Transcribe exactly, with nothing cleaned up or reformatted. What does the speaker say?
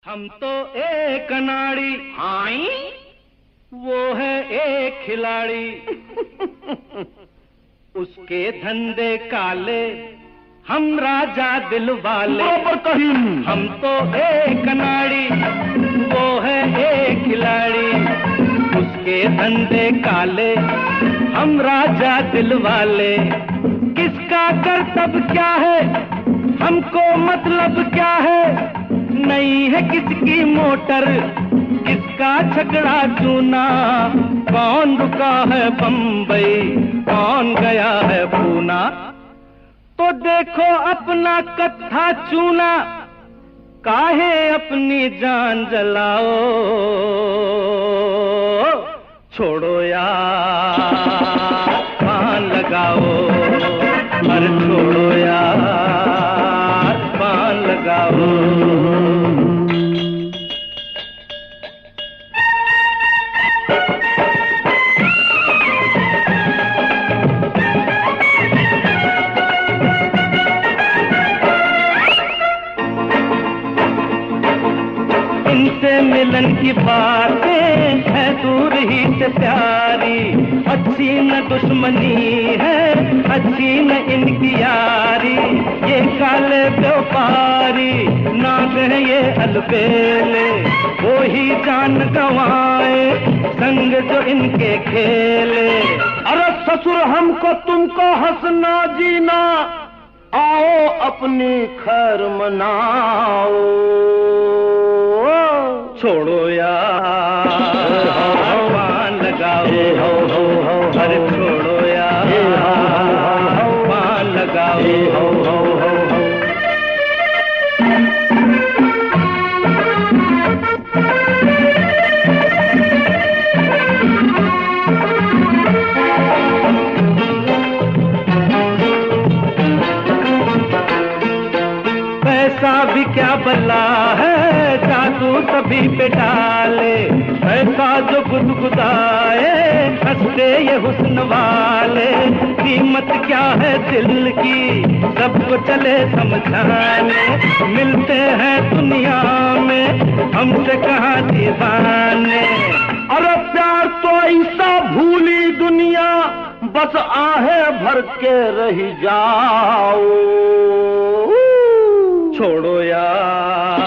हम तो एक अनाड़ी, आई वो है एक खिलाड़ी। उसके धंधे काले, हम राजा दिल वाले। बराबर कहीं हम तो एक अनाड़ी, वो है एक खिलाड़ी। उसके धंधे काले, हम राजा दिल वाले। किसका कर्तव्य क्या है, हमको मतलब क्या है। नहीं है किसकी मोटर, किसका छकड़ा चूना। कौन रुका है बम्बई, कौन गया है पूना। तो देखो अपना कत्था चूना, काहे अपनी जान जलाओ। छोड़ो यार पान लगाओ, अरे छोड़ो यार पान लगाओ। इनसे मिलन की बातें है दूर ही से प्यारी। अच्छी न दुश्मनी है, अच्छी न इनकी यारी। ये काले व्यापारी नाग है ये अलबेले, वो ही जान गंवाए संग जो इनके खेले। अरे ससुर हमको तुमको हंसना जीना, आओ अपनी खैर मनाओ। छोड़ो यार पान लगाओ, अरे छोड़ो यार पान लगाओ। पैसा भी क्या बला है, जादू सभी पे डाले। पैसा जो गुदगुदाए, हंसते ये हुस्न वाले। कीमत क्या है दिल की, सबको चले समझाने। मिलते हैं दुनिया में हमसे कहाँ दीवाने। अरे प्यार तो ऐसा भूली दुनिया, बस आहे भर के रह जाओ। छोड़ो यार